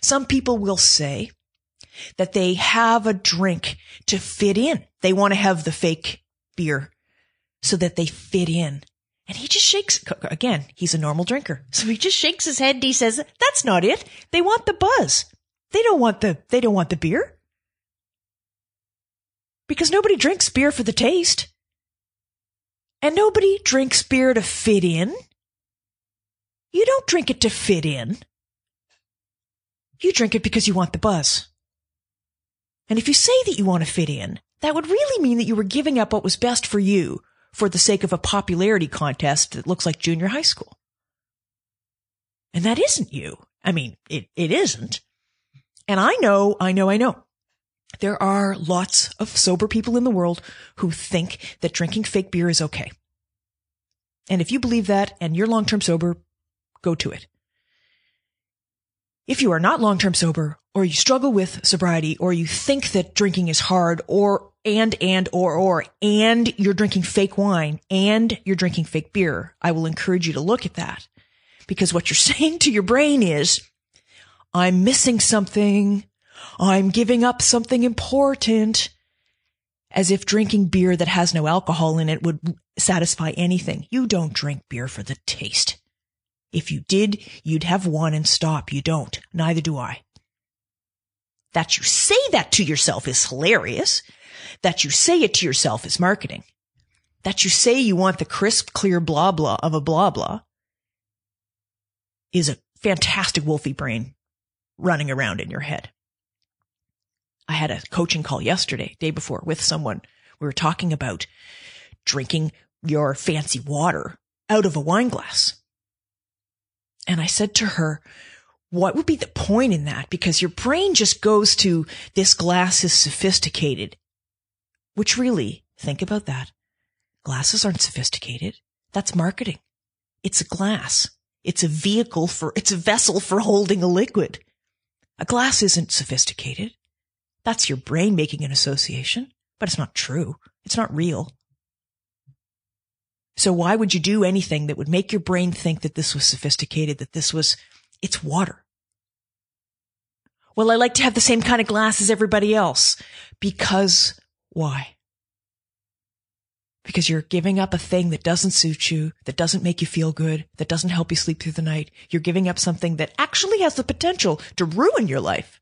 Some people will say that they have a drink to fit in. They want to have the fake beer so that they fit in. And he just shakes, again, he's a normal drinker. So he just shakes his head and he says, that's not it. They want the buzz. They don't want the beer. Because nobody drinks beer for the taste. And nobody drinks beer to fit in. You don't drink it to fit in. You drink it because you want the buzz. And if you say that you want to fit in, that would really mean that you were giving up what was best for you for the sake of a popularity contest that looks like junior high school. And that isn't you. I mean, it isn't. And I know. There are lots of sober people in the world who think that drinking fake beer is okay. And if you believe that and you're long-term sober, go to it. If you are not long-term sober, or you struggle with sobriety, or you think that drinking is hard, or you're drinking fake wine, and you're drinking fake beer, I will encourage you to look at that. Because what you're saying to your brain is, I'm missing something. I'm giving up something important. As if drinking beer that has no alcohol in it would satisfy anything. You don't drink beer for the taste. If you did, you'd have one and stop. You don't. Neither do I. That you say that to yourself is hilarious. That you say it to yourself is marketing. That you say you want the crisp, clear blah blah of a blah blah is a fantastic wolfy brain running around in your head. I had a coaching call yesterday, day before, with someone. We were talking about drinking your fancy water out of a wine glass. And I said to her, what would be the point in that? Because your brain just goes to, this glass is sophisticated. Which really, think about that. Glasses aren't sophisticated. That's marketing. It's a glass. It's a vessel for holding a liquid. A glass isn't sophisticated. That's your brain making an association, but it's not true. It's not real. So why would you do anything that would make your brain think that this was sophisticated, it's water? Well, I like to have the same kind of glass as everybody else. Because why? Because you're giving up a thing that doesn't suit you, that doesn't make you feel good, that doesn't help you sleep through the night. You're giving up something that actually has the potential to ruin your life.